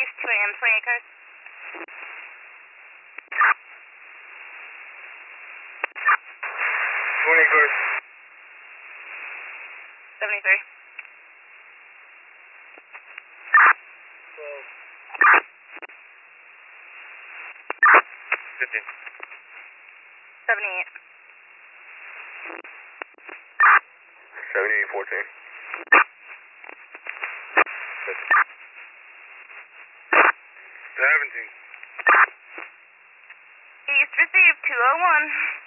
East 2 a.m. 28 cars. 20 cars. 73. 12. 15. 78. 78, 14. 17. East received 201.